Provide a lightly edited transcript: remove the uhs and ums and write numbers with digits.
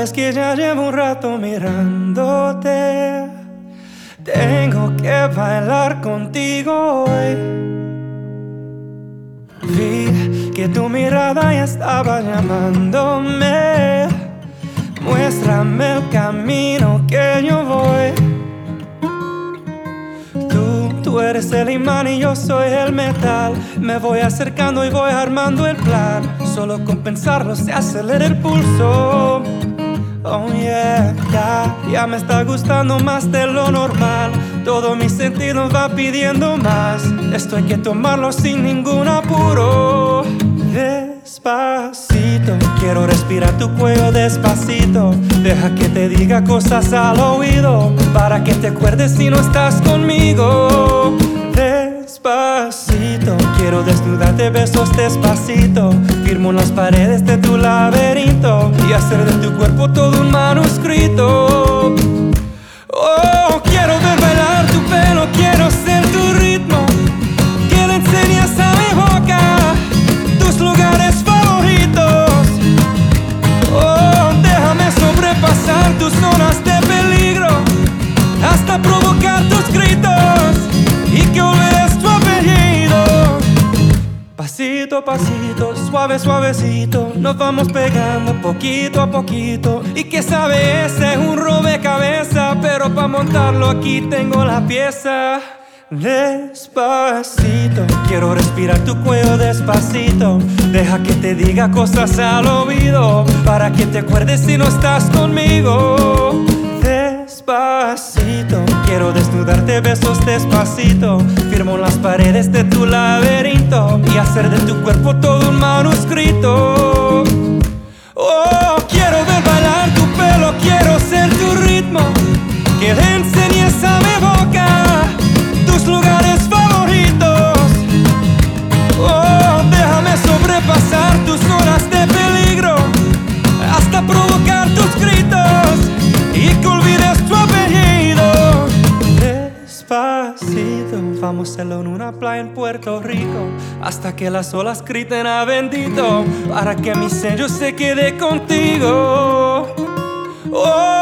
Sabes que ya llevo un rato mirándote. Tengo que bailar contigo hoy. Vi que tu mirada ya estaba llamándome. Muéstrame el camino que yo voy. Tú eres el imán y yo soy el metal. Me voy acercando y voy armando el plan. Solo con pensarlo se acelera el pulso. Oh yeah, ya me está gustando más de lo normal. Todo mi sentido va pidiendo más. Esto hay que tomarlo sin ningún apuro. Despacito, quiero respirar tu cuello despacito. Deja que te diga cosas al oído, para que te acuerdes si no estás conmigo. Despacito, quiero desnudarte besos despacito. Firmo las paredes de tu laberinto y hacer de tu cuerpo todo un manuscrito. Oh, quiero ver bailar tu pelo, quiero ser tu ritmo. Que le enseñes a mi boca tus lugares favoritos. Oh, déjame sobrepasar tus zonas de peligro, hasta provocar tus gritos y que olvides tu apellido. Pasito a pasito, suave, suavecito, nos vamos pegando poquito a poquito. Y que sabe, ese es un rompecabezas, pero para montarlo aquí tengo la pieza. Despacito, quiero respirar tu cuello despacito. Deja que te diga cosas al oído, para que te acuerdes si no estás conmigo. Despacito, quiero desnudarte besos despacito. Firmo las paredes de tu laberinto y hacer de tu cuerpo todo un manuscrito. Oh, quiero ver bailar tu pelo, quiero ser tu ritmo. Que le enseñes a mi boca tus lugares favoritos. Oh, déjame sobrepasar tus zonas de peligro, hasta provocar tus gritos y que olvides tu apellido. Despacito, vamos a hacerlo en una playa en Puerto Rico, hasta que las olas griten a bendito, para que mi sello se quede contigo. Oh,